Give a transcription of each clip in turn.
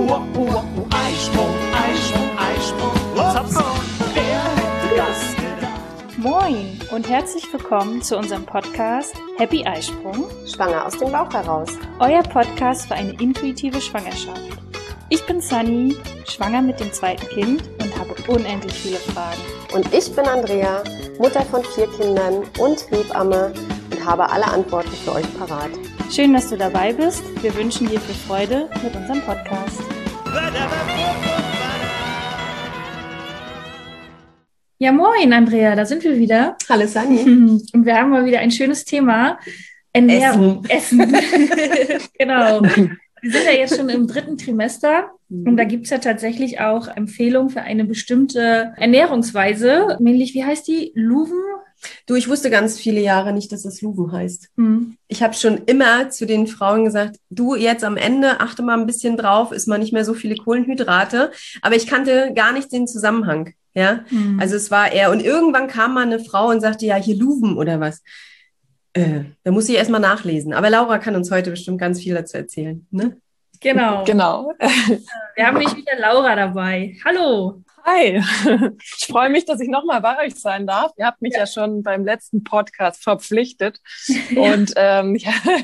Eisprung, Eisprung, Eisprung. Zapfen, wer hätte das gedacht? Moin und herzlich willkommen zu unserem Podcast Happy Eisprung. Schwanger aus dem Bauch heraus. Euer Podcast für eine intuitive Schwangerschaft. Ich bin Sunny, schwanger mit dem zweiten Kind und habe unendlich viele Fragen. Und ich bin Andrea, Mutter von 4 Kindern und Hebamme und habe alle Antworten für euch parat. Schön, dass du dabei bist. Wir wünschen dir viel Freude mit unserem Podcast. Ja, moin Andrea, da sind wir wieder. Hallo Sunny. Und wir haben mal wieder ein schönes Thema. Ernährung. Essen. Genau. Wir sind ja jetzt schon im 3. Trimester und da gibt's ja tatsächlich auch Empfehlungen für eine bestimmte Ernährungsweise, nämlich, wie heißt die? Luven? Du, ich wusste ganz viele Jahre nicht, dass es Luven heißt. Hm. Ich habe schon immer zu den Frauen gesagt, du jetzt am Ende achte mal ein bisschen drauf, isst mal nicht mehr so viele Kohlenhydrate. Aber ich kannte gar nicht den Zusammenhang. Ja, also es war eher, und irgendwann kam mal eine Frau und sagte, ja, hier Luven oder was. Da muss ich erst mal nachlesen. Aber Laura kann uns heute bestimmt ganz viel dazu erzählen, ne? Genau. Genau. Wir haben nicht wieder Laura dabei. Hallo. Hi. Ich freue mich, dass ich nochmal bei euch sein darf. Ihr habt mich ja schon beim letzten Podcast verpflichtet. Und ich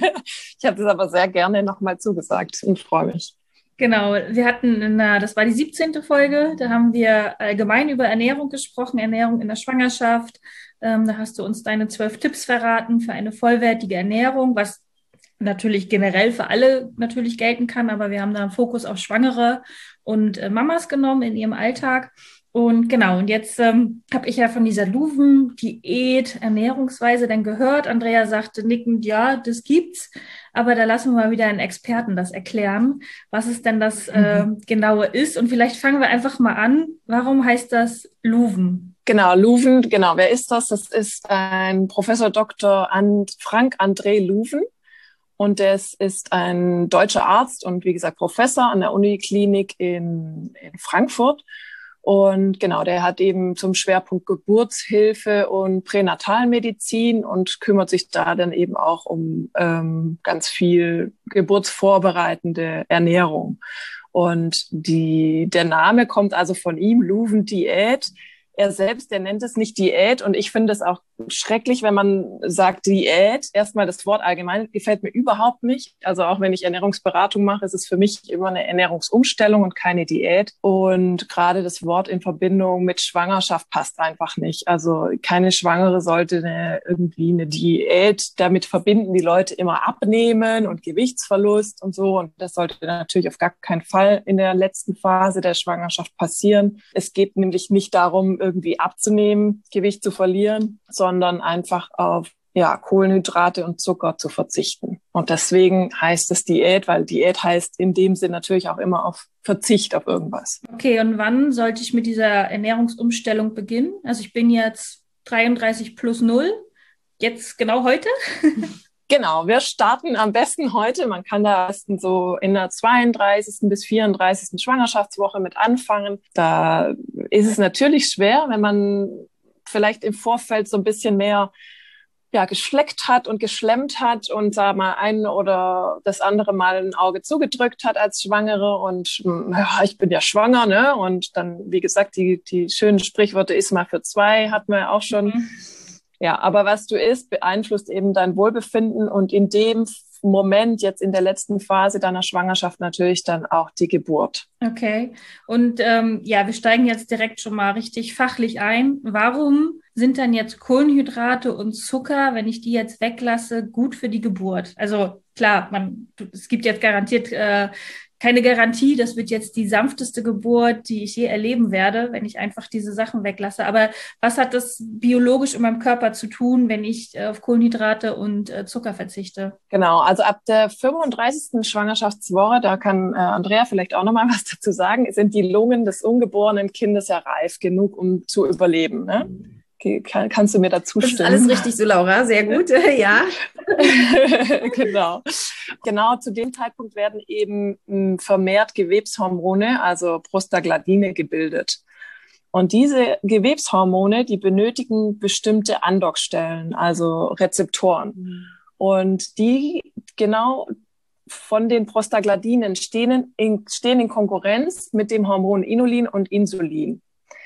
habe das aber sehr gerne nochmal zugesagt und freue mich. Genau, wir hatten, das war die 17. Folge, da haben wir allgemein über Ernährung gesprochen, Ernährung in der Schwangerschaft. Da hast du uns deine 12 Tipps verraten für eine vollwertige Ernährung, was natürlich generell für alle natürlich gelten kann, aber wir haben da einen Fokus auf Schwangere und Mamas genommen in ihrem Alltag. Und genau, und jetzt habe ich ja von dieser Luven-Diät, Ernährungsweise dann gehört. Andrea sagte nickend, ja, das gibt's. Aber da lassen wir mal wieder einen Experten das erklären, was es denn das Genaue ist. Und vielleicht fangen wir einfach mal an. Warum heißt das Luven? Genau, Luven, genau. Wer ist das? Das ist ein Professor Dr. Frank André Luven. Und das ist ein deutscher Arzt und wie gesagt Professor an der Uniklinik in Frankfurt. Und genau, der hat eben zum Schwerpunkt Geburtshilfe und Pränatalmedizin und kümmert sich da dann eben auch um ganz viel geburtsvorbereitende Ernährung. Und der Name kommt also von ihm, Luven-Diät. Er selbst, der nennt es nicht Diät und ich finde es auch schrecklich, wenn man sagt Diät. Erstmal das Wort allgemein gefällt mir überhaupt nicht. Also auch wenn ich Ernährungsberatung mache, ist es für mich immer eine Ernährungsumstellung und keine Diät. Und gerade das Wort in Verbindung mit Schwangerschaft passt einfach nicht. Also keine Schwangere sollte irgendwie eine Diät damit verbinden, die Leute immer abnehmen und Gewichtsverlust und so. Und das sollte natürlich auf gar keinen Fall in der letzten Phase der Schwangerschaft passieren. Es geht nämlich nicht darum, irgendwie abzunehmen, Gewicht zu verlieren, sondern einfach auf Kohlenhydrate und Zucker zu verzichten. Und deswegen heißt es Diät, weil Diät heißt in dem Sinn natürlich auch immer auf Verzicht auf irgendwas. Okay, und wann sollte ich mit dieser Ernährungsumstellung beginnen? Also ich bin jetzt 33 plus 0, jetzt genau heute? Genau, wir starten am besten heute. Man kann da so in der 32. bis 34. Schwangerschaftswoche mit anfangen. Da ist es natürlich schwer, wenn man vielleicht im Vorfeld so ein bisschen mehr geschleckt hat und geschlemmt hat und da mal ein oder das andere Mal ein Auge zugedrückt hat als Schwangere und ich bin ja schwanger, ne? Und dann, wie gesagt, die schönen Sprichworte iss mal für 2 hatten wir ja auch schon. Ja, aber was du isst, beeinflusst eben dein Wohlbefinden und in dem Moment, jetzt in der letzten Phase deiner Schwangerschaft, natürlich dann auch die Geburt. Okay, und wir steigen jetzt direkt schon mal richtig fachlich ein. Warum sind dann jetzt Kohlenhydrate und Zucker, wenn ich die jetzt weglasse, gut für die Geburt? Also klar, es gibt jetzt garantiert keine Garantie, das wird jetzt die sanfteste Geburt, die ich je erleben werde, wenn ich einfach diese Sachen weglasse. Aber was hat das biologisch in meinem Körper zu tun, wenn ich auf Kohlenhydrate und Zucker verzichte? Genau, also ab der 35. Schwangerschaftswoche, da kann Andrea vielleicht auch nochmal was dazu sagen, sind die Lungen des ungeborenen Kindes ja reif genug, um zu überleben, ne? Okay, kannst du mir dazu stimmen? Das ist alles richtig so, Laura. Sehr gut, ja. Genau, zu dem Zeitpunkt werden eben vermehrt Gewebshormone, also Prostaglandine, gebildet. Und diese Gewebshormone, die benötigen bestimmte Andockstellen, also Rezeptoren. Und die genau von den Prostaglandinen stehen in Konkurrenz mit dem Hormon Inulin und Insulin.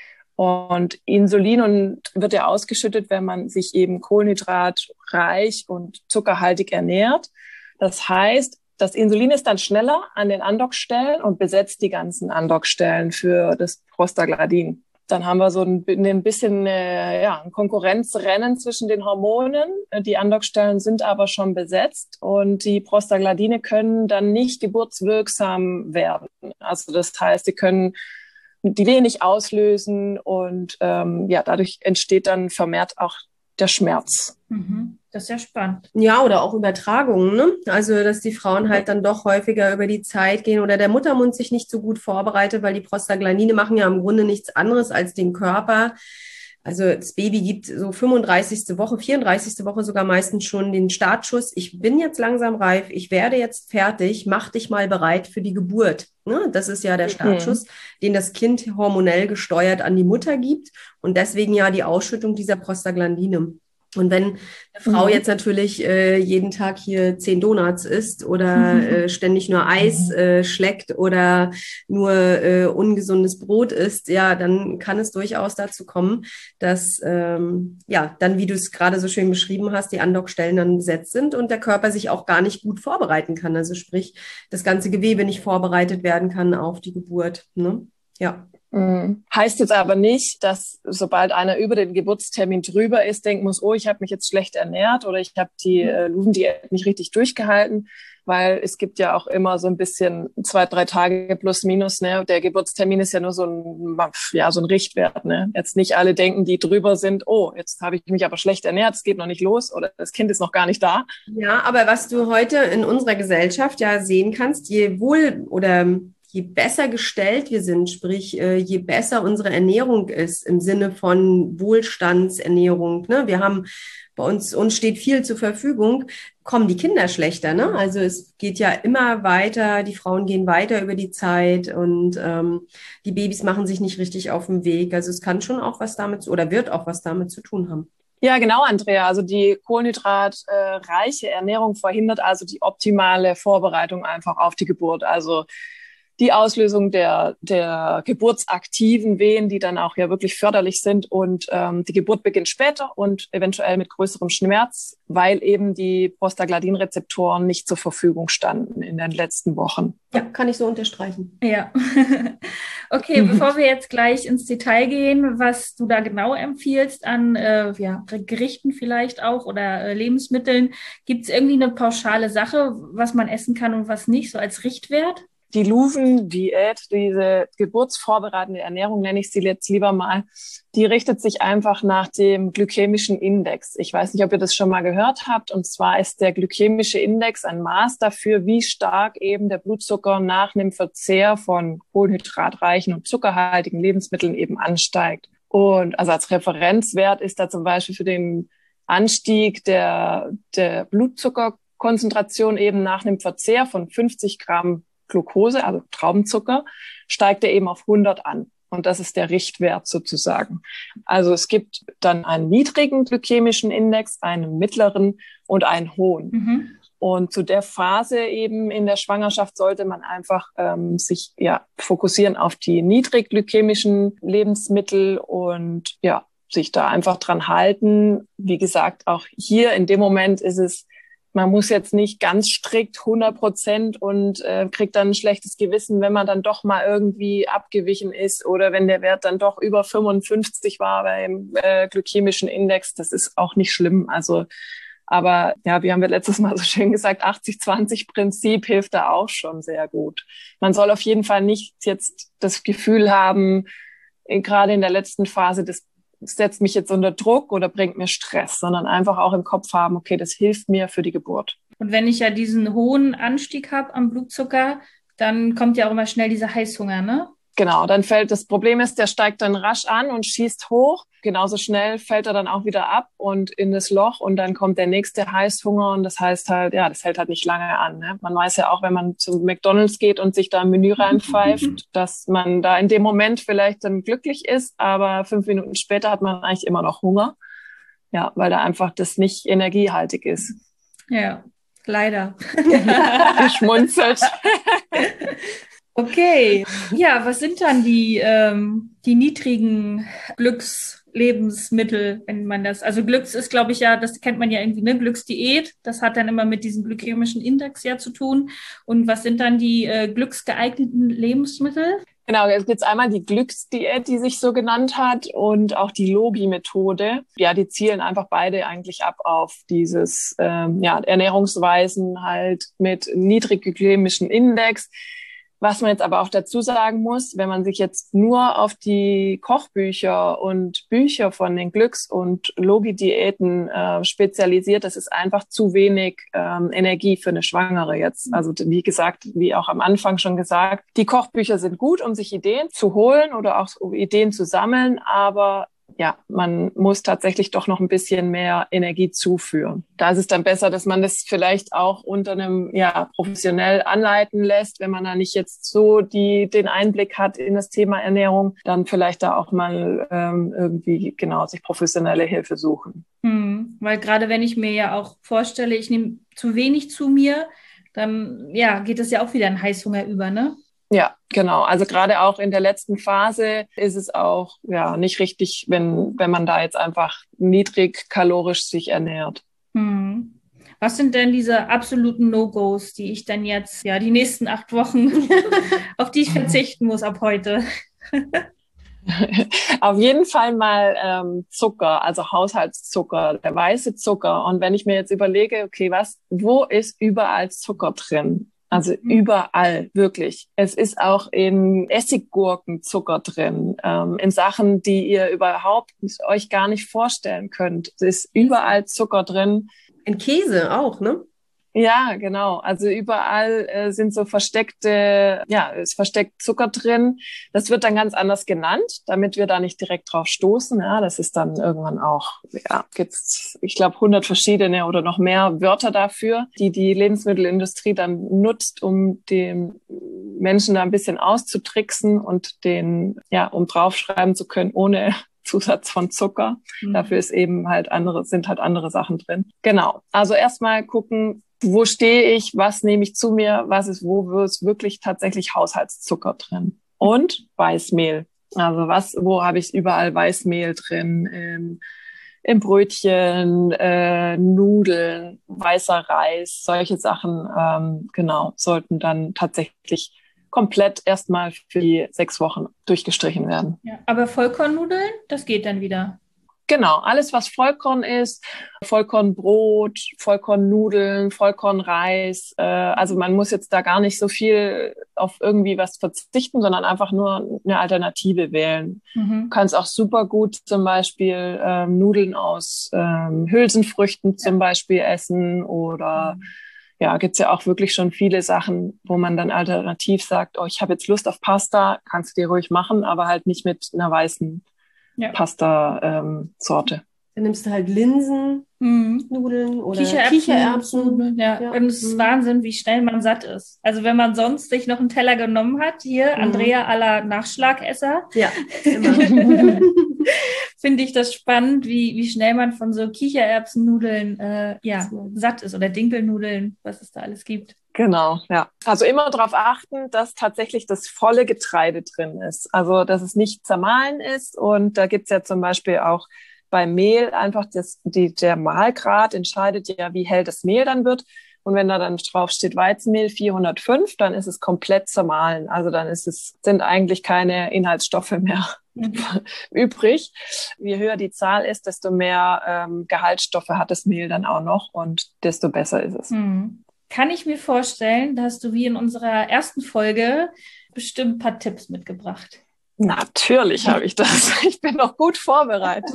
Und Insulin wird ja ausgeschüttet, wenn man sich eben kohlenhydratreich und zuckerhaltig ernährt. Das heißt, das Insulin ist dann schneller an den Andockstellen und besetzt die ganzen Andockstellen für das Prostaglandin. Dann haben wir so ein bisschen ein Konkurrenzrennen zwischen den Hormonen. Die Andockstellen sind aber schon besetzt und die Prostaglandine können dann nicht geburtswirksam werden. Also das heißt, sie können die Wehe nicht auslösen und dadurch entsteht dann vermehrt auch der Schmerz. Das ist ja spannend. Ja, oder auch Übertragungen, ne? Also, dass die Frauen halt dann doch häufiger über die Zeit gehen oder der Muttermund sich nicht so gut vorbereitet, weil die Prostaglandine machen ja im Grunde nichts anderes als den Körper. Also das Baby gibt so 34. Woche sogar meistens schon den Startschuss. Ich bin jetzt langsam reif, ich werde jetzt fertig, mach dich mal bereit für die Geburt. Ne? Das ist ja der Startschuss, den das Kind hormonell gesteuert an die Mutter gibt und deswegen ja die Ausschüttung dieser Prostaglandine. Und wenn eine Frau jetzt natürlich jeden Tag hier 10 Donuts isst oder ständig nur Eis schleckt oder nur ungesundes Brot isst, ja, dann kann es durchaus dazu kommen, dass dann, wie du es gerade so schön beschrieben hast, die Andockstellen dann besetzt sind und der Körper sich auch gar nicht gut vorbereiten kann. Also sprich, das ganze Gewebe nicht vorbereitet werden kann auf die Geburt. Ne? Ja. Heißt jetzt aber nicht, dass sobald einer über den Geburtstermin drüber ist, denken muss, oh, ich habe mich jetzt schlecht ernährt oder ich habe die Luvendiät nicht richtig durchgehalten, weil es gibt ja auch immer so ein bisschen 2-3 Tage plus minus, ne? Der Geburtstermin ist ja nur so ein Richtwert, ne? Jetzt nicht alle denken, die drüber sind, oh, jetzt habe ich mich aber schlecht ernährt, es geht noch nicht los oder das Kind ist noch gar nicht da. Ja, aber was du heute in unserer Gesellschaft ja sehen kannst, je besser gestellt wir sind, sprich, je besser unsere Ernährung ist, im Sinne von Wohlstandsernährung, ne? Wir haben bei uns steht viel zur Verfügung, kommen die Kinder schlechter, ne? Also es geht ja immer weiter, die Frauen gehen weiter über die Zeit und die Babys machen sich nicht richtig auf den Weg. Also es kann schon auch was damit wird auch was damit zu tun haben. Ja, genau, Andrea. Also die kohlenhydratreiche Ernährung verhindert also die optimale Vorbereitung einfach auf die Geburt. Also die Auslösung der geburtsaktiven Wehen, die dann auch ja wirklich förderlich sind und die Geburt beginnt später und eventuell mit größerem Schmerz, weil eben die Prostaglandin-Rezeptoren nicht zur Verfügung standen in den letzten Wochen. Ja, kann ich so unterstreichen. Ja. Okay, bevor wir jetzt gleich ins Detail gehen, was du da genau empfiehlst an Gerichten vielleicht auch oder Lebensmitteln, gibt es irgendwie eine pauschale Sache, was man essen kann und was nicht, so als Richtwert? Die Luven-Diät, diese geburtsvorbereitende Ernährung, nenne ich sie jetzt lieber mal, die richtet sich einfach nach dem glykämischen Index. Ich weiß nicht, ob ihr das schon mal gehört habt. Und zwar ist der glykämische Index ein Maß dafür, wie stark eben der Blutzucker nach einem Verzehr von kohlenhydratreichen und zuckerhaltigen Lebensmitteln eben ansteigt. Und also als Referenzwert ist da zum Beispiel für den Anstieg der Blutzuckerkonzentration eben nach einem Verzehr von 50 Gramm Glucose, also Traubenzucker, steigt er eben auf 100 an. Und das ist der Richtwert sozusagen. Also es gibt dann einen niedrigen glykämischen Index, einen mittleren und einen hohen. Und zu der Phase eben in der Schwangerschaft sollte man einfach sich fokussieren auf die niedrigglykämischen Lebensmittel und sich da einfach dran halten. Wie gesagt, auch hier in dem Moment ist es, man muss jetzt nicht ganz strikt 100% und kriegt dann ein schlechtes Gewissen, wenn man dann doch mal irgendwie abgewichen ist oder wenn der Wert dann doch über 55 war beim glykämischen Index. Das ist auch nicht schlimm. Also, aber ja, wie haben wir letztes Mal so schön gesagt, 80-20-Prinzip hilft da auch schon sehr gut. Man soll auf jeden Fall nicht jetzt das Gefühl haben, gerade in der letzten Phase, das setzt mich jetzt unter Druck oder bringt mir Stress, sondern einfach auch im Kopf haben, okay, das hilft mir für die Geburt. Und wenn ich ja diesen hohen Anstieg habe am Blutzucker, dann kommt ja auch immer schnell dieser Heißhunger, ne? Genau, das Problem ist, der steigt dann rasch an und schießt hoch. Genauso schnell fällt er dann auch wieder ab und in das Loch und dann kommt der nächste Heißhunger und das heißt halt, das hält halt nicht lange an. Ne? Man weiß ja auch, wenn man zu McDonald's geht und sich da ein Menü reinpfeift, dass man da in dem Moment vielleicht dann glücklich ist, aber 5 Minuten später hat man eigentlich immer noch Hunger. Ja, weil da einfach das nicht energiehaltig ist. Ja. Leider. Geschmunzelt. Okay. Ja, was sind dann die niedrigen Glückslebensmittel, wenn man das, also Glücks ist, glaube ich, ja, das kennt man ja irgendwie, ne, Glücksdiät, das hat dann immer mit diesem glykämischen Index ja zu tun. Und was sind dann die glücksgeeigneten Lebensmittel? Genau, jetzt gibt's einmal die Glücksdiät, die sich so genannt hat, und auch die Logi-Methode. Ja, die zielen einfach beide eigentlich ab auf dieses Ernährungsweisen halt mit niedrigglykämischen Index. Was man jetzt aber auch dazu sagen muss, wenn man sich jetzt nur auf die Kochbücher und Bücher von den Glücks- und Logi-Diäten spezialisiert, das ist einfach zu wenig Energie für eine Schwangere jetzt. Also wie gesagt, wie auch am Anfang schon gesagt, die Kochbücher sind gut, um sich Ideen zu holen oder auch Ideen zu sammeln, aber ja, man muss tatsächlich doch noch ein bisschen mehr Energie zuführen. Da ist es dann besser, dass man das vielleicht auch unter einem, professionell anleiten lässt, wenn man da nicht jetzt so den Einblick hat in das Thema Ernährung, dann vielleicht da auch mal irgendwie sich professionelle Hilfe suchen. Weil gerade wenn ich mir ja auch vorstelle, ich nehme zu wenig zu mir, dann geht es ja auch wieder in Heißhunger über, ne? Ja, genau. Also gerade auch in der letzten Phase ist es auch nicht richtig, wenn man da jetzt einfach niedrig kalorisch sich ernährt. Was sind denn diese absoluten No-Gos, die ich dann jetzt, die nächsten 8 Wochen, auf die ich verzichten muss ab heute? Auf jeden Fall mal Zucker, also Haushaltszucker, der weiße Zucker. Und wenn ich mir jetzt überlege, okay, wo ist überall Zucker drin? Also überall, wirklich. Es ist auch in Essiggurken Zucker drin, in Sachen, die ihr überhaupt euch gar nicht vorstellen könnt. Es ist überall Zucker drin. In Käse auch, ne? Ja, genau. Also überall sind so ist versteckt Zucker drin. Das wird dann ganz anders genannt, damit wir da nicht direkt drauf stoßen. Ja, das ist dann irgendwann auch, gibt's, ich glaube, 100 verschiedene oder noch mehr Wörter dafür, die Lebensmittelindustrie dann nutzt, um den Menschen da ein bisschen auszutricksen und um draufschreiben zu können, ohne Zusatz von Zucker. Dafür ist sind andere Sachen drin. Genau. Also erstmal gucken, wo stehe ich, was nehme ich zu mir, wo ist wirklich tatsächlich Haushaltszucker drin. Und Weißmehl. Also wo habe ich überall Weißmehl drin? Im Brötchen, Nudeln, weißer Reis, solche Sachen, sollten dann tatsächlich komplett erstmal für die 6 Wochen durchgestrichen werden. Ja, aber Vollkornnudeln, das geht dann wieder. Genau, alles was Vollkorn ist, Vollkornbrot, Vollkornnudeln, Vollkornreis. Also man muss jetzt da gar nicht so viel auf irgendwie was verzichten, sondern einfach nur eine Alternative wählen. Du kannst auch super gut zum Beispiel Nudeln aus Hülsenfrüchten zum Beispiel essen oder gibt's ja auch wirklich schon viele Sachen, wo man dann alternativ sagt, ich habe jetzt Lust auf Pasta, kannst du dir ruhig machen, aber halt nicht mit einer weißen Pasta-Sorte. Dann nimmst du halt Linsennudeln oder Kichererbsen. Ja. Und es ist Wahnsinn, wie schnell man satt ist. Also wenn man sonst sich noch einen Teller genommen hat, hier Andrea à la Nachschlagesser. Ja, immer. Finde ich das spannend, wie schnell man von so Kichererbsennudeln satt ist oder Dinkelnudeln, was es da alles gibt. Genau, ja. Also immer darauf achten, dass tatsächlich das volle Getreide drin ist. Also, dass es nicht zermahlen ist. Und da gibt's ja zum Beispiel auch beim Mehl einfach der Mahlgrad entscheidet ja, wie hell das Mehl dann wird. Und wenn da dann drauf steht Weizenmehl 405, dann ist es komplett zermahlen. Also dann sind eigentlich keine Inhaltsstoffe mehr übrig. Je höher die Zahl ist, desto mehr Gehaltsstoffe hat das Mehl dann auch noch und desto besser ist es. Kann ich mir vorstellen, da hast du wie in unserer ersten Folge bestimmt ein paar Tipps mitgebracht. Natürlich habe ich das. Ich bin noch gut vorbereitet.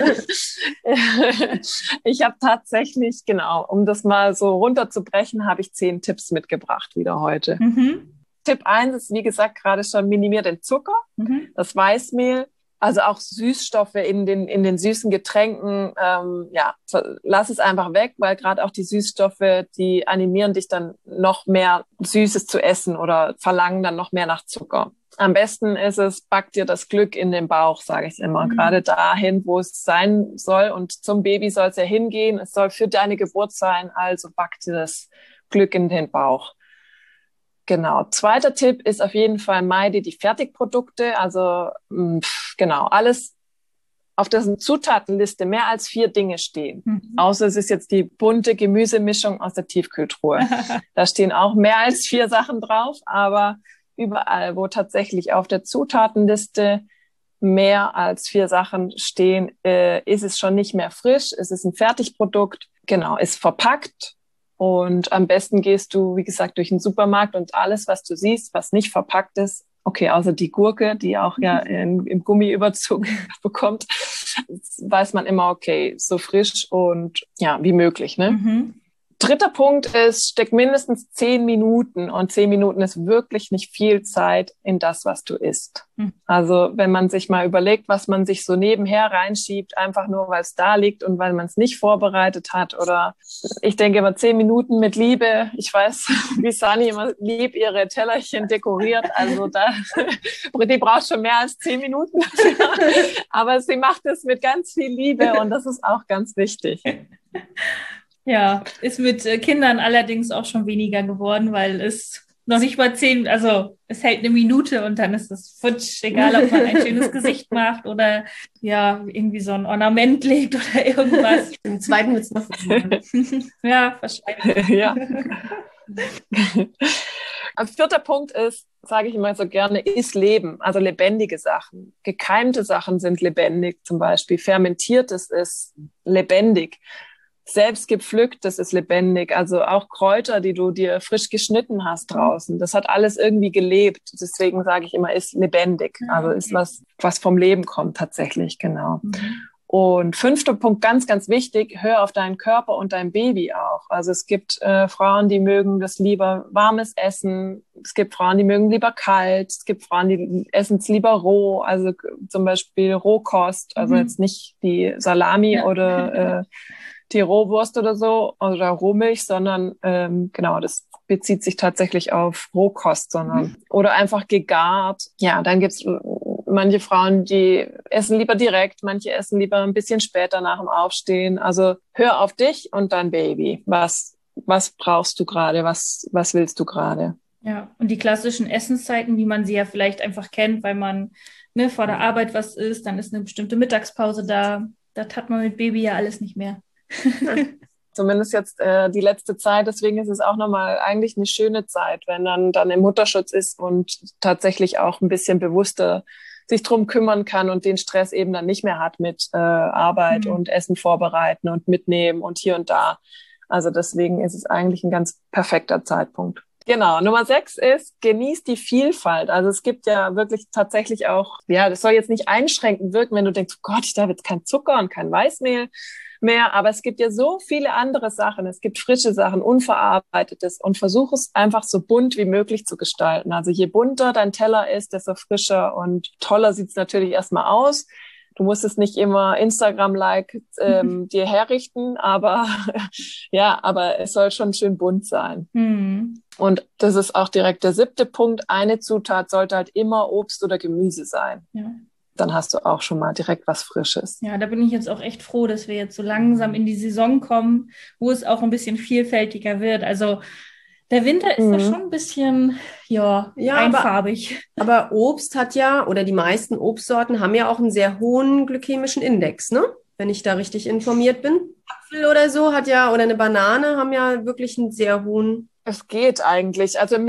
Ich habe tatsächlich, um das mal so runterzubrechen, habe ich 10 Tipps mitgebracht wieder heute. Tipp 1 ist, wie gesagt, gerade schon minimiert den Zucker, das Weißmehl, Also auch Süßstoffe in den süßen Getränken, lass es einfach weg, weil gerade auch die Süßstoffe, die animieren dich dann noch mehr Süßes zu essen oder verlangen dann noch mehr nach Zucker. Am besten ist es, back dir das Glück in den Bauch, sage ich immer. Gerade dahin, wo es sein soll. Und zum Baby soll es ja hingehen. Es soll für deine Geburt sein, also back dir das Glück in den Bauch. Genau. Zweiter Tipp ist auf jeden Fall, meide die Fertigprodukte. Also genau, alles, auf dessen Zutatenliste mehr als 4 Dinge stehen. Außer es ist jetzt die bunte Gemüsemischung aus der Tiefkühltruhe. Da stehen auch mehr als 4 Sachen drauf, aber überall, wo tatsächlich auf der Zutatenliste mehr als 4 Sachen stehen, ist es schon nicht mehr frisch. Es ist ein Fertigprodukt, genau, ist verpackt. Und am besten gehst du, wie gesagt, durch den Supermarkt und alles, was du siehst, was nicht verpackt ist, okay, außer die Gurke, die auch ja im Gummiüberzug bekommt, weiß man immer, okay, so frisch und ja, wie möglich, ne? Dritter Punkt ist, steck mindestens 10 Minuten und 10 Minuten ist wirklich nicht viel Zeit in das, was du isst. Also wenn man sich mal überlegt, was man sich so nebenher reinschiebt, einfach nur, weil es da liegt und weil man es nicht vorbereitet hat oder ich denke immer 10 Minuten mit Liebe. Ich weiß, wie Sani immer lieb ihre Tellerchen dekoriert, also die braucht schon mehr als 10 Minuten dafür. Aber sie macht es mit ganz viel Liebe und das ist auch ganz wichtig. Ja, ist mit Kindern allerdings auch schon weniger geworden, weil es noch nicht mal 10, also es hält eine Minute und dann ist es futsch, egal ob man ein schönes Gesicht macht oder ja, irgendwie so ein Ornament legt oder irgendwas. Im zweiten wird es noch ja, wahrscheinlich. Ja. Ein 4. Punkt ist, sage ich immer so gerne, ist Leben, also lebendige Sachen. Gekeimte Sachen sind lebendig, zum Beispiel fermentiertes ist lebendig. Selbst gepflückt, das ist lebendig. Also auch Kräuter, die du dir frisch geschnitten hast draußen. Das hat alles irgendwie gelebt. Deswegen sage ich immer, ist lebendig. Also ist was vom Leben kommt tatsächlich, genau. Und 5. Punkt, ganz, ganz wichtig, hör auf deinen Körper und dein Baby auch. Also es gibt Frauen, die mögen das lieber warmes Essen. Es gibt Frauen, die mögen lieber kalt. Es gibt Frauen, die essen es lieber roh. Also zum Beispiel Rohkost, also jetzt nicht die Salami oder die Rohwurst oder so oder Rohmilch, sondern genau, das bezieht sich tatsächlich auf Rohkost, sondern oder einfach gegart. Ja, dann gibt's manche Frauen, die essen lieber direkt, manche essen lieber ein bisschen später nach dem Aufstehen. Also hör auf dich und dein Baby. Was brauchst du gerade? Was willst du gerade? Ja, und die klassischen Essenszeiten, wie man sie ja vielleicht einfach kennt, weil man vor der Arbeit was isst, dann ist eine bestimmte Mittagspause da. Das hat man mit Baby ja alles nicht mehr. Zumindest jetzt die letzte Zeit, deswegen ist es auch nochmal eigentlich eine schöne Zeit, wenn dann im Mutterschutz ist und tatsächlich auch ein bisschen bewusster sich drum kümmern kann und den Stress eben dann nicht mehr hat mit Arbeit und Essen vorbereiten und mitnehmen und hier und da. Also deswegen ist es eigentlich ein ganz perfekter Zeitpunkt. Genau. Nummer 6 ist, genieß die Vielfalt. Also es gibt ja wirklich tatsächlich auch, ja, das soll jetzt nicht einschränkend wirken, wenn du denkst, oh Gott, ich darf jetzt kein Zucker und kein Weißmehl mehr, aber es gibt ja so viele andere Sachen. Es gibt frische Sachen, unverarbeitetes und versuch es einfach so bunt wie möglich zu gestalten. Also je bunter dein Teller ist, desto frischer und toller sieht es natürlich erstmal aus. Du musst es nicht immer Instagram-like dir herrichten, aber ja, aber es soll schon schön bunt sein. Und das ist auch direkt der 7. Punkt. Eine Zutat sollte halt immer Obst oder Gemüse sein. Ja. Dann hast du auch schon mal direkt was Frisches. Ja, da bin ich jetzt auch echt froh, dass wir jetzt so langsam in die Saison kommen, wo es auch ein bisschen vielfältiger wird. Also der Winter ist da schon ein bisschen, einfarbig. Aber Obst hat ja, oder die meisten Obstsorten haben ja auch einen sehr hohen glykämischen Index, ne? Wenn ich da richtig informiert bin. Apfel oder so hat ja, oder eine Banane haben ja wirklich einen sehr hohen. Es geht eigentlich, also im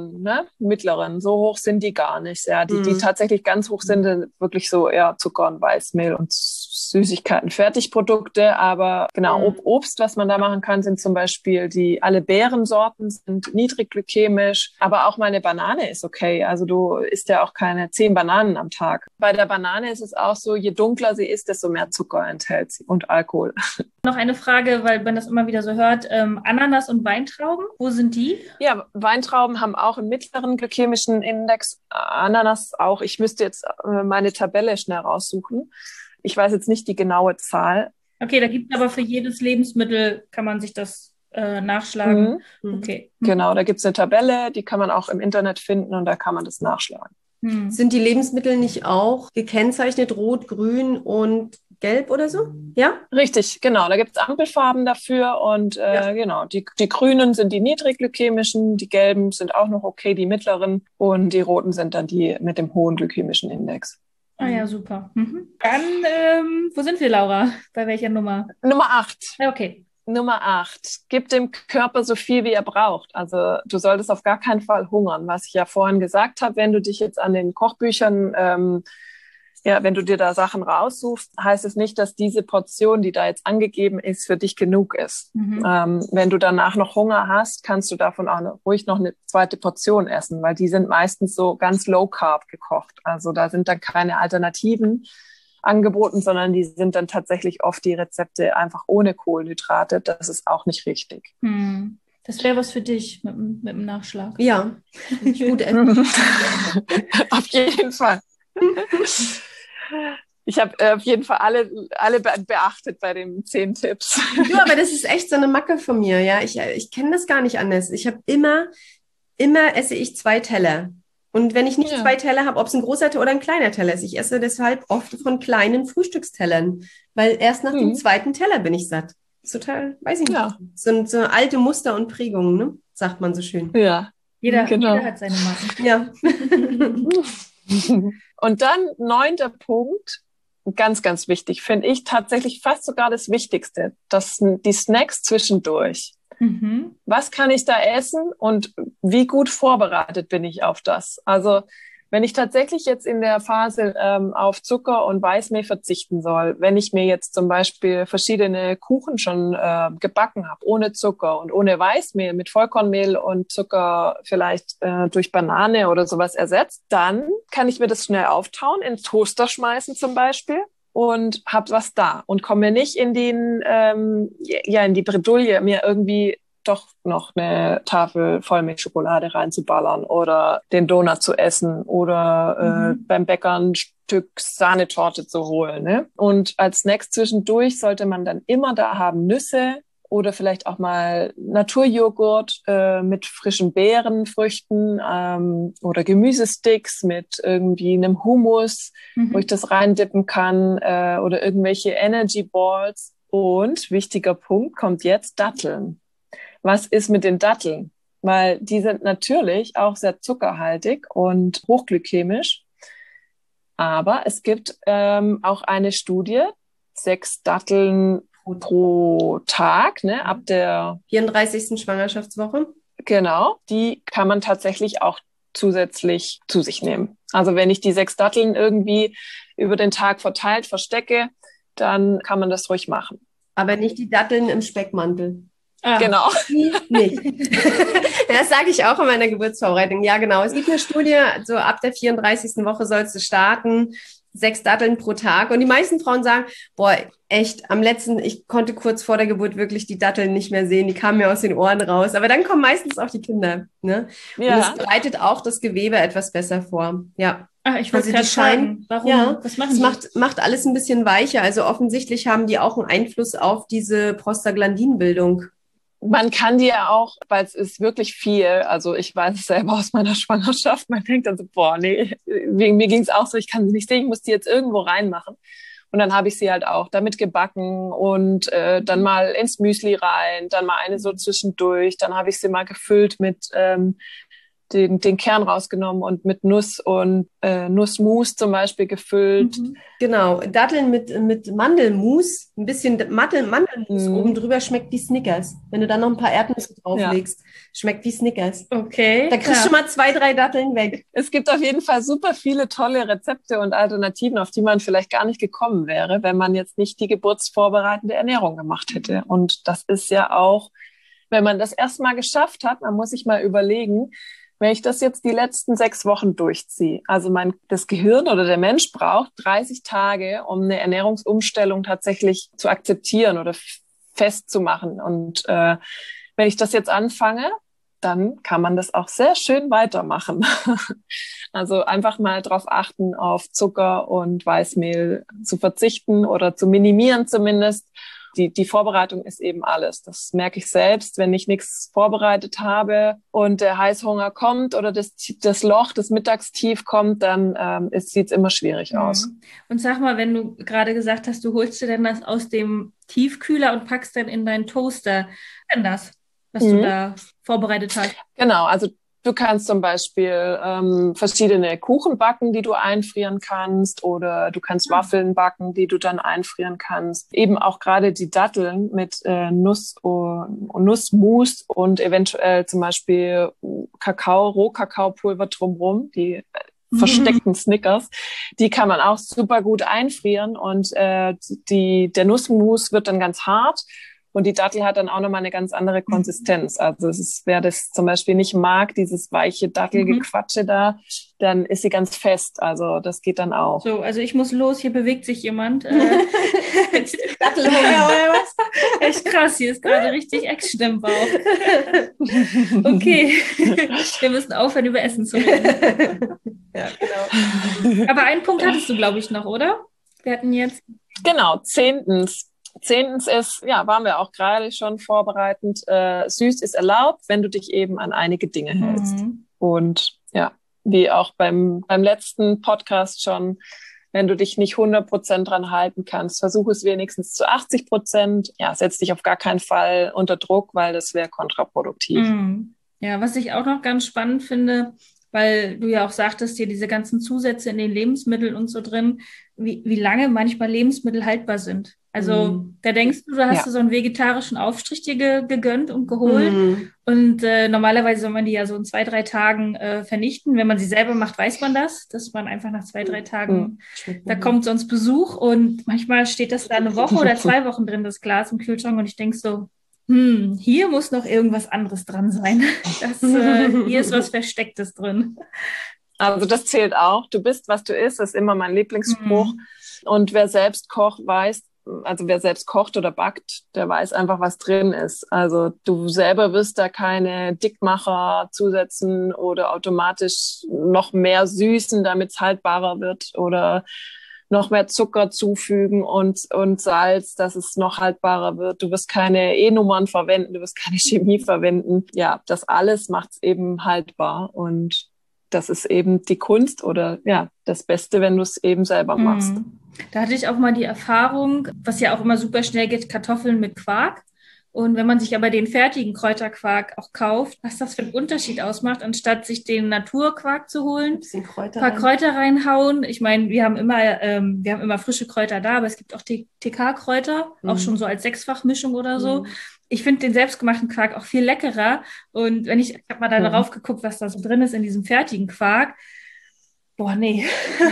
mittleren, so hoch sind die gar nicht. Ja, die tatsächlich ganz hoch sind, wirklich so eher Zucker und Weißmehl und Süßigkeiten, Fertigprodukte. Aber genau, Obst, was man da machen kann, sind zum Beispiel alle Beerensorten sind niedrig glykämisch. Aber auch mal eine Banane ist okay. Also du isst ja auch keine 10 Bananen am Tag. Bei der Banane ist es auch so, je dunkler sie ist, desto mehr Zucker enthält sie und Alkohol. Noch eine Frage, weil man das immer wieder so hört. Ananas und Weintrauben, wo sind sind die? Ja, Weintrauben haben auch einen mittleren glykämischen Index, Ananas auch. Ich müsste jetzt meine Tabelle schnell raussuchen. Ich weiß jetzt nicht die genaue Zahl. Okay, da gibt es aber für jedes Lebensmittel, kann man sich das nachschlagen. Okay. Genau, da gibt es eine Tabelle, die kann man auch im Internet finden und da kann man das nachschlagen. Sind die Lebensmittel nicht auch gekennzeichnet, rot, grün und gelb oder so? Ja? Richtig, genau. Da gibt es Ampelfarben dafür und genau, die grünen sind die niedrigglykämischen, die gelben sind auch noch okay, die mittleren und die roten sind dann die mit dem hohen glykämischen Index. Ah ja, super. Dann, wo sind wir, Laura? Bei welcher Nummer? Nummer 8. Okay. Nummer 8. Gib dem Körper so viel, wie er braucht. Also du solltest auf gar keinen Fall hungern. Was ich ja vorhin gesagt habe, wenn du dich jetzt an den Kochbüchern, wenn du dir da Sachen raussuchst, heißt es nicht, dass diese Portion, die da jetzt angegeben ist, für dich genug ist. Wenn du danach noch Hunger hast, kannst du davon auch ruhig noch eine zweite Portion essen, weil die sind meistens so ganz low carb gekocht. Also da sind dann keine Alternativen angeboten, sondern die sind dann tatsächlich oft die Rezepte einfach ohne Kohlenhydrate. Das ist auch nicht richtig. Das wäre was für dich mit dem Nachschlag. Ja, gut. Auf jeden Fall. Ich habe auf jeden Fall alle beachtet bei den 10 Tipps. Ja, aber das ist echt so eine Macke von mir. Ja, ich kenne das gar nicht anders. Ich habe immer esse ich 2 Teller. Und wenn ich nicht 2 Teller habe, ob es ein großer oder ein kleiner Teller ist, ich esse deshalb oft von kleinen Frühstückstellern, weil erst nach dem 2. Teller bin ich satt. Total, weiß ich nicht. Ja. So alte Muster und Prägungen, ne? Sagt man so schön. Ja, jeder hat seine Macken. Ja. Und dann 9. Punkt, ganz, ganz wichtig, finde ich tatsächlich fast sogar das Wichtigste, die Snacks zwischendurch. Was kann ich da essen und wie gut vorbereitet bin ich auf das? Also wenn ich tatsächlich jetzt in der Phase auf Zucker und Weißmehl verzichten soll, wenn ich mir jetzt zum Beispiel verschiedene Kuchen schon gebacken habe, ohne Zucker und ohne Weißmehl, mit Vollkornmehl und Zucker vielleicht durch Banane oder sowas ersetzt, dann kann ich mir das schnell auftauen, in den Toaster schmeißen zum Beispiel. Und hab was da und komme nicht in in die Bredouille, mir irgendwie doch noch eine Tafel Vollmilchschokolade reinzuballern oder den Donut zu essen oder beim Bäcker ein Stück Sahnetorte zu holen. Ne? Und als Snacks zwischendurch sollte man dann immer da haben Nüsse oder vielleicht auch mal Naturjoghurt mit frischen Beeren, Früchten oder Gemüsesticks mit irgendwie einem Hummus, wo ich das reindippen kann oder irgendwelche Energy Balls. Und wichtiger Punkt kommt jetzt, Datteln. Was ist mit den Datteln? Weil die sind natürlich auch sehr zuckerhaltig und hochglykämisch. Aber es gibt auch eine Studie, 6 Datteln pro Tag, ne, ab der 34. Schwangerschaftswoche. Genau, die kann man tatsächlich auch zusätzlich zu sich nehmen. Also wenn ich die 6 Datteln irgendwie über den Tag verteilt verstecke, dann kann man das ruhig machen. Aber nicht die Datteln im Speckmantel. Genau. Nicht. Das sage ich auch in meiner Geburtsvorbereitung. Ja, genau. Es gibt eine Studie, so ab der 34. Woche sollst du starten, 6 Datteln pro Tag. Und die meisten Frauen sagen, boah, echt, ich konnte kurz vor der Geburt wirklich die Datteln nicht mehr sehen. Die kamen mir aus den Ohren raus. Aber dann kommen meistens auch die Kinder. Ne? Ja. Und es bereitet auch das Gewebe etwas besser vor. Ja. Ich wollte gerade fragen, warum? Ja, was machen die? Macht alles ein bisschen weicher. Also offensichtlich haben die auch einen Einfluss auf diese Prostaglandinbildung. Man kann die ja auch, weil es ist wirklich viel, also ich weiß es selber aus meiner Schwangerschaft, man denkt dann so, boah, nee, mir ging es auch so, ich kann sie nicht sehen, ich muss die jetzt irgendwo reinmachen. Und dann habe ich sie halt auch damit gebacken und dann mal ins Müsli rein, dann mal eine so zwischendurch, dann habe ich sie mal gefüllt mit den Kern rausgenommen und mit Nuss und Nussmus zum Beispiel gefüllt. Genau, Datteln mit Mandelmus, ein bisschen Mandelmus oben drüber, schmeckt wie Snickers. Wenn du dann noch ein paar Erdnüsse drauflegst, schmeckt wie Snickers. Okay. Da kriegst du mal 2, 3 Datteln weg. Es gibt auf jeden Fall super viele tolle Rezepte und Alternativen, auf die man vielleicht gar nicht gekommen wäre, wenn man jetzt nicht die geburtsvorbereitende Ernährung gemacht hätte. Und das ist ja auch, wenn man das erstmal geschafft hat, man muss sich mal überlegen, wenn ich das jetzt die letzten 6 Wochen durchziehe, also das Gehirn oder der Mensch braucht 30 Tage, um eine Ernährungsumstellung tatsächlich zu akzeptieren oder festzumachen. Und wenn ich das jetzt anfange, dann kann man das auch sehr schön weitermachen. Also einfach mal drauf achten, auf Zucker und Weißmehl zu verzichten oder zu minimieren zumindest. Die Vorbereitung ist eben alles. Das merke ich selbst, wenn ich nichts vorbereitet habe und der Heißhunger kommt oder das Loch, das Mittagstief kommt, dann sieht es immer schwierig aus. Und sag mal, wenn du gerade gesagt hast, du holst dir denn das aus dem Tiefkühler und packst dann in deinen Toaster, denn das, was du da vorbereitet hast? Genau, also du kannst zum Beispiel verschiedene Kuchen backen, die du einfrieren kannst, oder du kannst Waffeln backen, die du dann einfrieren kannst. Eben auch gerade die Datteln mit Nussmus und eventuell zum Beispiel Rohkakaopulver drumherum, die versteckten Snickers, die kann man auch super gut einfrieren und der Nussmus wird dann ganz hart. Und die Dattel hat dann auch nochmal eine ganz andere Konsistenz. Also wer das zum Beispiel nicht mag, dieses weiche Dattelgequatsche da, dann ist sie ganz fest. Also das geht dann auch. So, also ich muss los, hier bewegt sich jemand. Dattelhunger oder was? Echt krass, hier ist gerade richtig Action im Bauch. Okay, wir müssen aufhören, über Essen zu reden. Ja, genau. Aber einen Punkt hattest du, glaube ich, noch, oder? Wir hatten jetzt... Genau, Zehntens ist, waren wir auch gerade schon vorbereitend, süß ist erlaubt, wenn du dich eben an einige Dinge hältst. Und ja, wie auch beim letzten Podcast schon, wenn du dich nicht 100% dran halten kannst, versuche es wenigstens zu 80%. Ja, setz dich auf gar keinen Fall unter Druck, weil das wäre kontraproduktiv. Ja, was ich auch noch ganz spannend finde, weil du ja auch sagtest, hier diese ganzen Zusätze in den Lebensmitteln und so drin, wie lange manchmal Lebensmittel haltbar sind. Also da denkst du, hast du so einen vegetarischen Aufstrich dir gegönnt und geholt. Und normalerweise soll man die ja so in 2-3 Tagen vernichten. Wenn man sie selber macht, weiß man das, dass man einfach nach 2-3 Tagen, da kommt sonst Besuch. Und manchmal steht das da eine Woche oder 2 Wochen drin, das Glas im Kühlschrank. Und ich denk so, hier muss noch irgendwas anderes dran sein. Hier ist was Verstecktes drin. Also das zählt auch. Du bist, was du isst, ist immer mein Lieblingsspruch. Und wer selbst kocht oder backt, der weiß einfach, was drin ist. Also du selber wirst da keine Dickmacher zusetzen oder automatisch noch mehr süßen, damit es haltbarer wird, oder noch mehr Zucker zufügen und Salz, dass es noch haltbarer wird. Du wirst keine E-Nummern verwenden, du wirst keine Chemie verwenden. Ja, das alles macht es eben haltbar, und das ist eben die Kunst oder das Beste, wenn du es eben selber machst. Da hatte ich auch mal die Erfahrung, was ja auch immer super schnell geht, Kartoffeln mit Quark. Und wenn man sich aber den fertigen Kräuterquark auch kauft, was das für einen Unterschied ausmacht, anstatt sich den Naturquark zu holen, ein paar Kräuter reinhauen. Ich meine, wir haben immer frische Kräuter da, aber es gibt auch TK-Kräuter, auch schon so als 6-fach-Mischung oder so. Ich finde den selbstgemachten Quark auch viel leckerer. Und ich habe mal da drauf geguckt, was da so drin ist in diesem fertigen Quark. Boah, nee.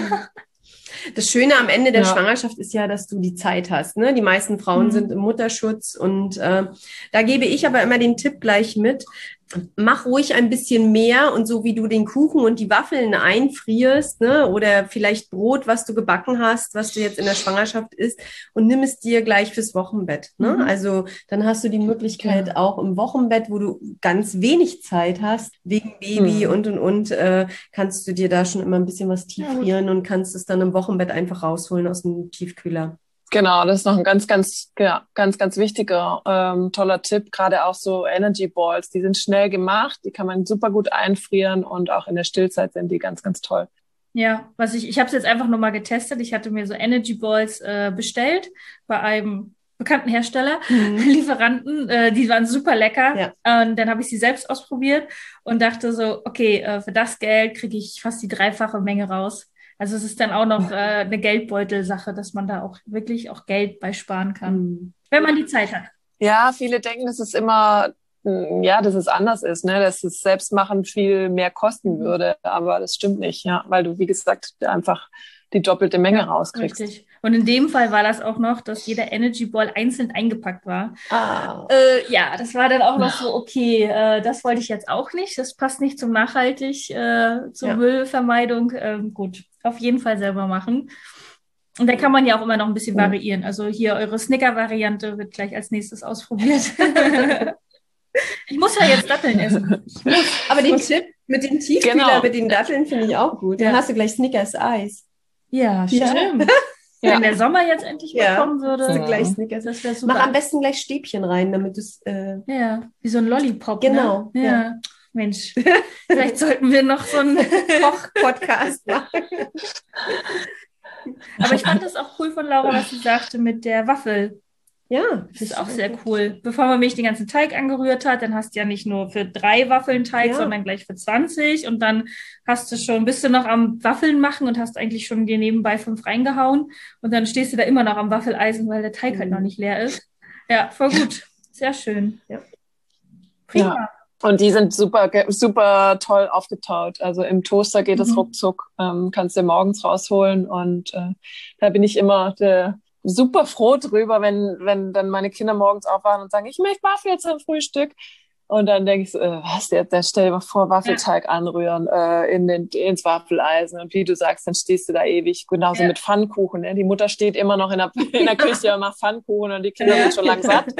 Das Schöne am Ende der Schwangerschaft ist ja, dass du die Zeit hast. Ne? Die meisten Frauen sind im Mutterschutz, und da gebe ich aber immer den Tipp gleich mit: Mach ruhig ein bisschen mehr, und so wie du den Kuchen und die Waffeln einfrierst, ne, oder vielleicht Brot, was du gebacken hast, was du jetzt in der Schwangerschaft isst, und nimm es dir gleich fürs Wochenbett. Ne? Also dann hast du die Möglichkeit auch im Wochenbett, wo du ganz wenig Zeit hast, wegen Baby und kannst du dir da schon immer ein bisschen was tiefrieren und kannst es dann im Wochenbett einfach rausholen aus dem Tiefkühler. Genau, das ist noch ein ganz wichtiger, toller Tipp. Gerade auch so Energy Balls, die sind schnell gemacht, die kann man super gut einfrieren, und auch in der Stillzeit sind die ganz, ganz toll. Ja, ich habe es jetzt einfach nur mal getestet. Ich hatte mir so Energy Balls bestellt bei einem bekannten Hersteller, Lieferanten, die waren super lecker. Ja. Und dann habe ich sie selbst ausprobiert und dachte so, okay, für das Geld kriege ich fast die 3-fache Menge raus. Also es ist dann auch noch eine Geldbeutelsache, dass man da auch wirklich auch Geld bei sparen kann, wenn man die Zeit hat. Ja, viele denken, dass es immer, dass es anders ist, ne? Dass das Selbstmachen viel mehr kosten würde, aber das stimmt nicht, weil du, wie gesagt, einfach die doppelte Menge rauskriegst. Richtig. Und in dem Fall war das auch noch, dass jeder Energy Ball einzeln eingepackt war. Das war dann auch noch so, okay, das wollte ich jetzt auch nicht. Das passt nicht zum zur Müllvermeidung. Gut, auf jeden Fall selber machen. Und da kann man ja auch immer noch ein bisschen variieren. Also hier eure Snicker-Variante wird gleich als nächstes ausprobiert. Ich muss ja jetzt Datteln essen. Aber den Tipp mit dem Tiefkühler, Genau. mit den Datteln finde ich auch gut. Dann Ja. hast du gleich Snickers-Eis. Ja, Ja. stimmt. Ja. Wenn der Sommer jetzt endlich mal Ja. kommen würde, Hast du Ja. gleich Snickers. das wäre Mach am super. besten gleich Stäbchen rein, damit du es... Ja, wie so ein Lollipop, Genau, ne? ja. Ja. Mensch, vielleicht sollten wir noch so einen Koch-Podcast machen. Aber ich fand das auch cool von Laura, was sie sagte mit der Waffel. Ja, Das ist auch sehr cool. Bevor man mich den ganzen Teig angerührt hat, dann hast du ja nicht nur für 3 Waffeln Teig, Ja. sondern gleich für 20. Und dann bist du noch am Waffeln machen und hast eigentlich schon dir nebenbei 5 reingehauen. Und dann stehst du da immer noch am Waffeleisen, weil der Teig halt noch nicht leer ist. Ja, voll gut. Sehr schön. Ja. Prima. Ja. Und die sind super, super toll aufgetaut. Also im Toaster geht es ruckzuck, kannst du morgens rausholen. Und da bin ich immer super froh drüber, wenn dann meine Kinder morgens aufwachen und sagen, ich möchte Waffel zum Frühstück. Und dann denke ich so, was, der stell dir mal vor, Waffelteig anrühren ins Waffeleisen. Und wie du sagst, dann stehst du da ewig. Genauso mit Pfannkuchen. Ne? Die Mutter steht immer noch in der Küche und macht Pfannkuchen und die Kinder sind schon lang satt.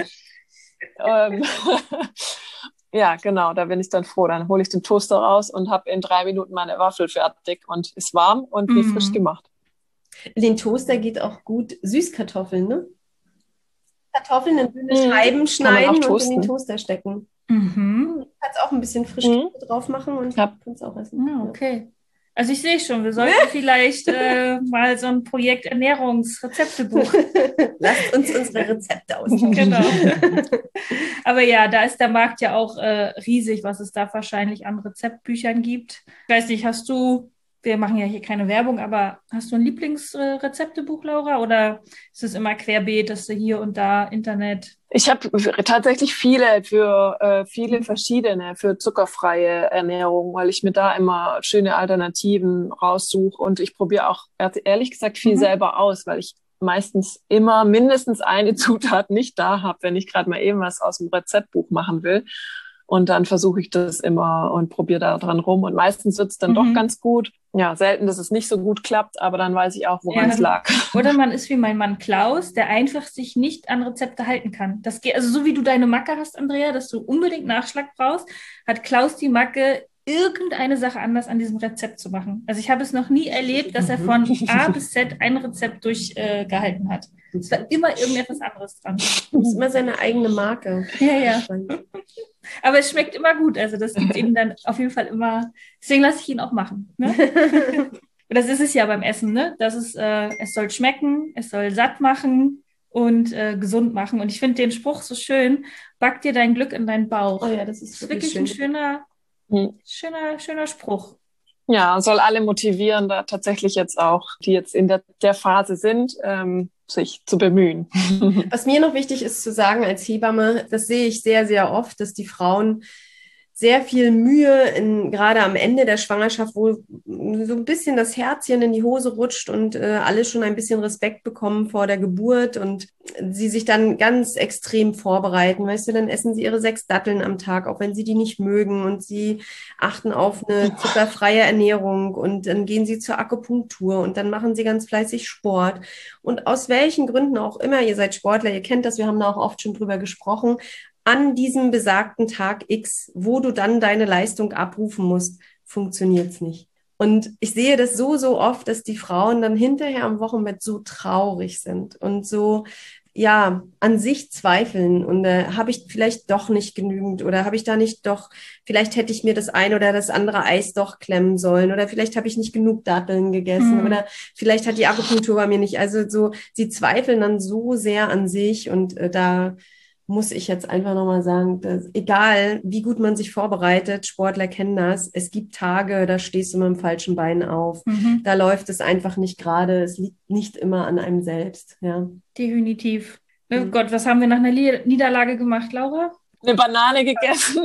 Ja, genau, da bin ich dann froh. Dann hole ich den Toaster raus und habe in 3 Minuten meine Waffel fertig und ist warm und wie frisch gemacht. Den Toaster geht auch gut Süßkartoffeln, ne? Kartoffeln in dünne Scheiben schneiden und toasten. in den Toaster stecken. Mhm. Du kannst auch ein bisschen Frischkäse drauf machen und kannst auch essen. Ja, okay. Also ich sehe schon, wir sollten vielleicht mal so ein Projekt Ernährungsrezeptebuch. Lasst uns unsere Rezepte austauschen. Genau. Aber ja, da ist der Markt ja auch riesig, was es da wahrscheinlich an Rezeptbüchern gibt. Ich weiß nicht, wir machen ja hier keine Werbung, aber hast du ein Lieblingsrezeptebuch, Laura? Oder ist es immer querbeet, dass du hier und da Internet? Ich habe tatsächlich viele verschiedene für zuckerfreie Ernährung, weil ich mir da immer schöne Alternativen raussuche und ich probiere auch ehrlich gesagt viel selber aus, weil ich meistens immer mindestens eine Zutat nicht da habe, wenn ich gerade mal eben was aus dem Rezeptbuch machen will. Und dann versuche ich das immer und probiere da dran rum. Und meistens wird es dann doch ganz gut. Ja, selten, dass es nicht so gut klappt, aber dann weiß ich auch, woran es lag. Oder man ist wie mein Mann Klaus, der einfach sich nicht an Rezepte halten kann. Das geht, also so wie du deine Macke hast, Andrea, dass du unbedingt Nachschlag brauchst, hat Klaus die Macke, irgendeine Sache anders an diesem Rezept zu machen. Also ich habe es noch nie erlebt, dass er von A bis Z ein Rezept durchgehalten hat. Es war immer irgendetwas anderes dran. Das ist immer seine eigene Marke. Ja. Aber es schmeckt immer gut. Also das gibt ihm dann auf jeden Fall immer, deswegen lasse ich ihn auch machen. Ne? Und das ist es ja beim Essen, ne? Das ist, es soll schmecken, es soll satt machen und gesund machen. Und ich finde den Spruch so schön, back dir dein Glück in deinen Bauch. Oh ja, das ist wirklich schön. ein schöner Spruch. Ja, soll alle motivieren, da tatsächlich jetzt auch, die jetzt in der Phase sind, sich zu bemühen. Was mir noch wichtig ist zu sagen als Hebamme, das sehe ich sehr, sehr oft, dass die Frauen sehr viel Mühe gerade am Ende der Schwangerschaft, wo so ein bisschen das Herzchen in die Hose rutscht und alle schon ein bisschen Respekt bekommen vor der Geburt und sie sich dann ganz extrem vorbereiten. Weißt du, dann essen sie ihre 6 Datteln am Tag, auch wenn sie die nicht mögen und sie achten auf eine zuckerfreie Ernährung und dann gehen sie zur Akupunktur und dann machen sie ganz fleißig Sport. Und aus welchen Gründen auch immer, ihr seid Sportler, ihr kennt das, wir haben da auch oft schon drüber gesprochen, an diesem besagten Tag X, wo du dann deine Leistung abrufen musst, funktioniert es nicht. Und ich sehe das so oft, dass die Frauen dann hinterher am Wochenbett so traurig sind und so, ja, an sich zweifeln. Und habe ich vielleicht doch nicht genügend oder habe ich da nicht doch, vielleicht hätte ich mir das ein oder das andere Eis doch klemmen sollen oder vielleicht habe ich nicht genug Datteln gegessen oder vielleicht hat die Akupunktur bei mir nicht. Also so, sie zweifeln dann so sehr an sich und da muss ich jetzt einfach nochmal sagen, dass, egal wie gut man sich vorbereitet, Sportler kennen das, es gibt Tage, da stehst du mit dem falschen Bein auf, da läuft es einfach nicht gerade, es liegt nicht immer an einem selbst. Ja. Definitiv. Oh Gott, was haben wir nach einer Niederlage gemacht, Laura? Eine Banane gegessen.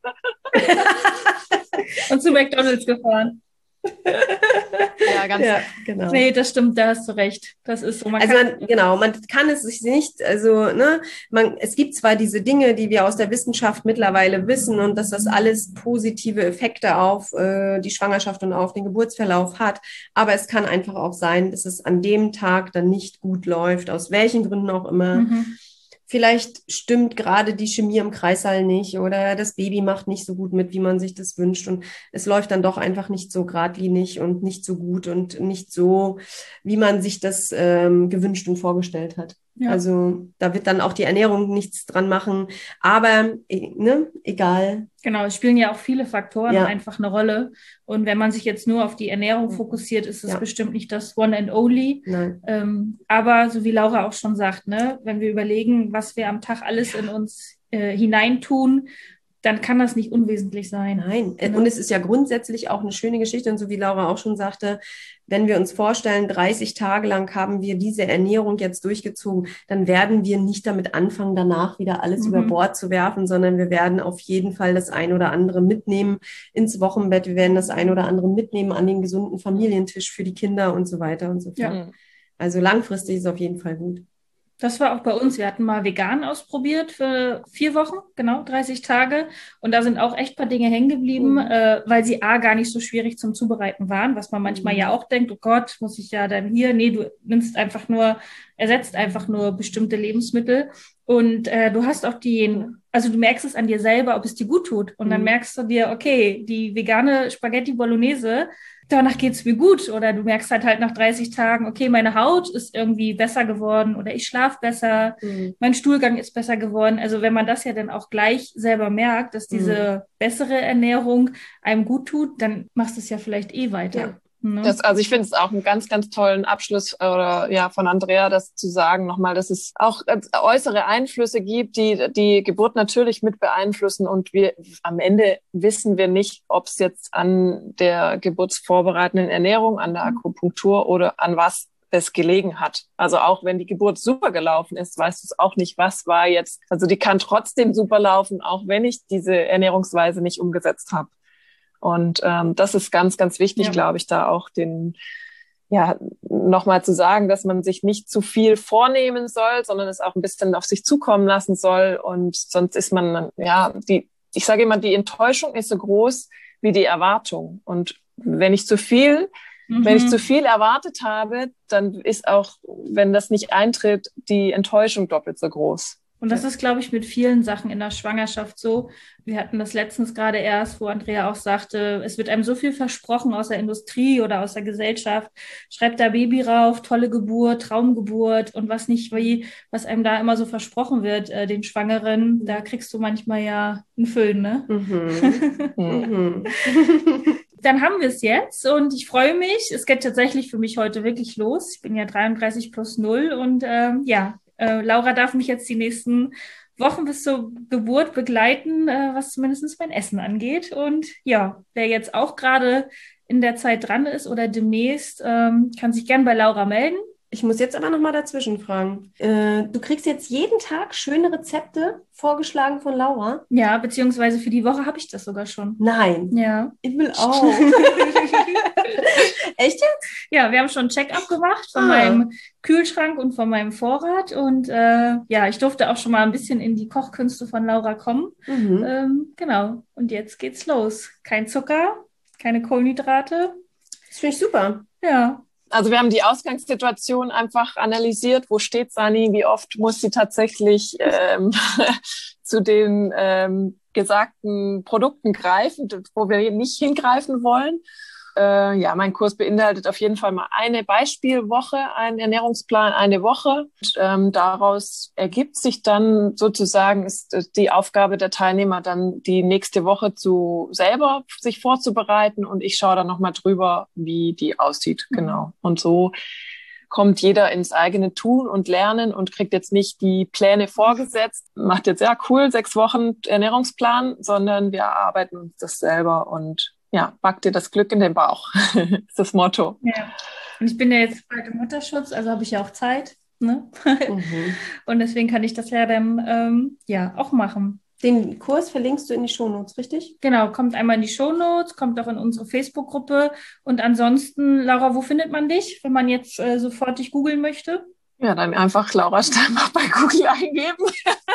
Und zu McDonald's gefahren. Ja, ganz genau. Nee, das stimmt, da hast du recht. Das ist so. Man kann es sich nicht, also, ne, es gibt zwar diese Dinge, die wir aus der Wissenschaft mittlerweile wissen und dass das alles positive Effekte auf die Schwangerschaft und auf den Geburtsverlauf hat, aber es kann einfach auch sein, dass es an dem Tag dann nicht gut läuft, aus welchen Gründen auch immer. vielleicht stimmt gerade die Chemie im Kreissaal nicht oder das Baby macht nicht so gut mit, wie man sich das wünscht und es läuft dann doch einfach nicht so geradlinig und nicht so gut und nicht so, wie man sich das gewünscht und vorgestellt hat. Ja. Also da wird dann auch die Ernährung nichts dran machen, aber ne, egal. Genau, es spielen ja auch viele Faktoren Ja. einfach eine Rolle. Und wenn man sich jetzt nur auf die Ernährung fokussiert, ist es Ja. bestimmt nicht das One and Only. Nein. Aber so wie Laura auch schon sagt, ne, wenn wir überlegen, was wir am Tag alles in uns hineintun, dann kann das nicht unwesentlich sein. Nein, Ne? und es ist ja grundsätzlich auch eine schöne Geschichte und so wie Laura auch schon sagte, wenn wir uns vorstellen, 30 Tage lang haben wir diese Ernährung jetzt durchgezogen, dann werden wir nicht damit anfangen, danach wieder alles über Bord zu werfen, sondern wir werden auf jeden Fall das ein oder andere mitnehmen ins Wochenbett, wir werden das ein oder andere mitnehmen an den gesunden Familientisch für die Kinder und so weiter und so fort. Ja. Also langfristig ist es auf jeden Fall gut. Das war auch bei uns. Wir hatten mal vegan ausprobiert für 4 Wochen, genau, 30 Tage. Und da sind auch echt ein paar Dinge hängen geblieben, weil sie gar nicht so schwierig zum Zubereiten waren, was man manchmal ja auch denkt, oh Gott, muss ich ja dann hier. Nee, du ersetzt einfach nur bestimmte Lebensmittel. Und du hast auch also du merkst es an dir selber, ob es dir gut tut. Und dann merkst du dir, okay, die vegane Spaghetti Bolognese, danach geht's mir gut. Oder du merkst halt nach 30 Tagen, okay, meine Haut ist irgendwie besser geworden oder ich schlafe besser, mein Stuhlgang ist besser geworden. Also wenn man das ja dann auch gleich selber merkt, dass diese bessere Ernährung einem gut tut, dann machst du es ja vielleicht weiter. Ja. Ne? Also ich finde es auch einen ganz, ganz tollen Abschluss von Andrea, das zu sagen nochmal, dass es auch äußere Einflüsse gibt, die die Geburt natürlich mit beeinflussen und am Ende wissen wir nicht, ob es jetzt an der geburtsvorbereitenden Ernährung, an der Akupunktur oder an was es gelegen hat. Also auch wenn die Geburt super gelaufen ist, weißt du es auch nicht, was war jetzt. Also die kann trotzdem super laufen, auch wenn ich diese Ernährungsweise nicht umgesetzt habe. Und das ist ganz, ganz wichtig, glaube ich, da auch nochmal zu sagen, dass man sich nicht zu viel vornehmen soll, sondern es auch ein bisschen auf sich zukommen lassen soll. Und sonst ist man, ich sage immer, die Enttäuschung ist so groß wie die Erwartung. Und wenn ich zu viel erwartet habe, dann ist auch, wenn das nicht eintritt, die Enttäuschung doppelt so groß. Und das ist, glaube ich, mit vielen Sachen in der Schwangerschaft so. Wir hatten das letztens gerade erst, wo Andrea auch sagte, es wird einem so viel versprochen aus der Industrie oder aus der Gesellschaft. Schreibt da Baby rauf, tolle Geburt, Traumgeburt und was was einem da immer so versprochen wird, den Schwangeren, da kriegst du manchmal ja einen Föhn, ne? Dann haben wir es jetzt und ich freue mich. Es geht tatsächlich für mich heute wirklich los. Ich bin ja 33 plus 0 und Laura darf mich jetzt die nächsten Wochen bis zur Geburt begleiten, was zumindest mein Essen angeht. Und ja, wer jetzt auch gerade in der Zeit dran ist oder demnächst, kann sich gern bei Laura melden. Ich muss jetzt aber nochmal dazwischen fragen. Du kriegst jetzt jeden Tag schöne Rezepte vorgeschlagen von Laura? Ja, beziehungsweise für die Woche habe ich das sogar schon. Nein. Ja. Ich will auch. Echt jetzt? Ja, wir haben schon ein Check-up gemacht von meinem Kühlschrank und von meinem Vorrat. Und ich durfte auch schon mal ein bisschen in die Kochkünste von Laura kommen. Genau. Und jetzt geht's los. Kein Zucker, keine Kohlenhydrate. Das finde ich super. Ja. Also wir haben die Ausgangssituation einfach analysiert. Wo steht Sani? Wie oft muss sie tatsächlich zu den gesagten Produkten greifen, wo wir nicht hingreifen wollen? Mein Kurs beinhaltet auf jeden Fall mal eine Beispielwoche, einen Ernährungsplan, eine Woche. Und, daraus ergibt sich dann sozusagen, ist die Aufgabe der Teilnehmer dann die nächste Woche selber sich vorzubereiten und ich schaue dann nochmal drüber, wie die aussieht. Genau. Und so kommt jeder ins eigene Tun und Lernen und kriegt jetzt nicht die Pläne vorgesetzt, macht jetzt, 6 Wochen Ernährungsplan, sondern wir erarbeiten uns das selber und back dir das Glück in den Bauch, ist das Motto. Ja, und ich bin ja jetzt bald im Mutterschutz, also habe ich ja auch Zeit, ne? Und deswegen kann ich das ja dann auch machen. Den Kurs verlinkst du in die Shownotes, richtig? Genau, kommt einmal in die Shownotes, kommt auch in unsere Facebook-Gruppe und ansonsten, Laura, wo findet man dich, wenn man jetzt sofort dich googeln möchte? Ja, dann einfach Laura Steinbach bei Google eingeben.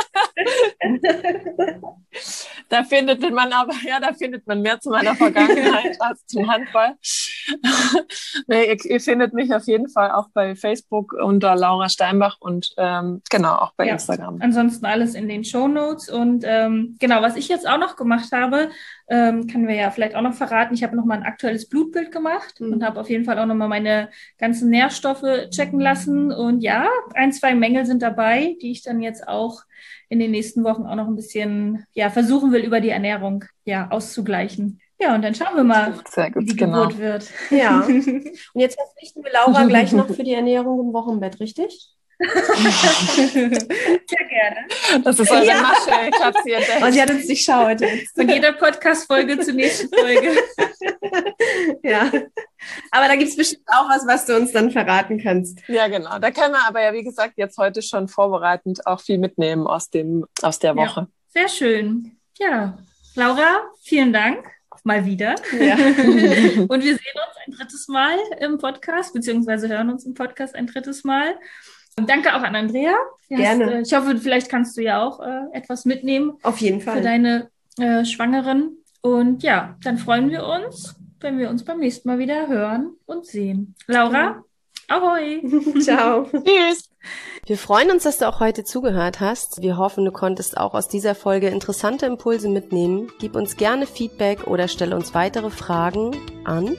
Da findet man mehr zu meiner Vergangenheit als zum Handball. Nee, ihr findet mich auf jeden Fall auch bei Facebook unter Laura Steinbach und genau, auch bei Instagram. Ansonsten alles in den Shownotes. Und genau, was ich jetzt auch noch gemacht habe, können wir ja vielleicht auch noch verraten. Ich habe nochmal ein aktuelles Blutbild gemacht und habe auf jeden Fall auch nochmal meine ganzen Nährstoffe checken lassen. Und ja, 1, 2 Mängel sind dabei, die ich dann jetzt auch in den nächsten Wochen auch noch ein bisschen versuchen will, über die Ernährung auszugleichen. Ja, und dann schauen wir mal, wie die Geburt wird. Ja. Und jetzt verpflichten wir Laura gleich noch für die Ernährung im Wochenbett, richtig? Sehr gerne. Das ist eure Masche. Ich habe sie entdeckt. Und sie hat uns durchschaut. Von jeder Podcast-Folge zur nächsten Folge. Ja. Aber da gibt es bestimmt auch was du uns dann verraten kannst. Ja, genau. Da können wir aber wie gesagt, jetzt heute schon vorbereitend auch viel mitnehmen aus der Woche. Ja. Sehr schön. Ja, Laura, vielen Dank. Mal wieder. Ja. Und wir sehen uns ein drittes Mal im Podcast, beziehungsweise hören uns im Podcast ein drittes Mal. Und danke auch an Andrea. Gerne. Ich hoffe, vielleicht kannst du ja auch etwas mitnehmen. Auf jeden Fall. Für deine Schwangeren. Und ja, dann freuen wir uns, wenn wir uns beim nächsten Mal wieder hören und sehen. Laura, ahoi. Ciao. Tschüss. Wir freuen uns, dass du auch heute zugehört hast. Wir hoffen, du konntest auch aus dieser Folge interessante Impulse mitnehmen. Gib uns gerne Feedback oder stelle uns weitere Fragen an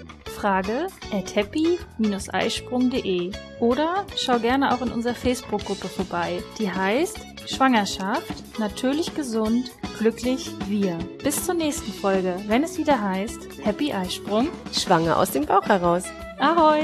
frage@happy-eisprung.de oder schau gerne auch in unserer Facebook-Gruppe vorbei. Die heißt Schwangerschaft, natürlich gesund, glücklich wir. Bis zur nächsten Folge, wenn es wieder heißt Happy Eisprung. Schwanger aus dem Bauch heraus. Ahoi!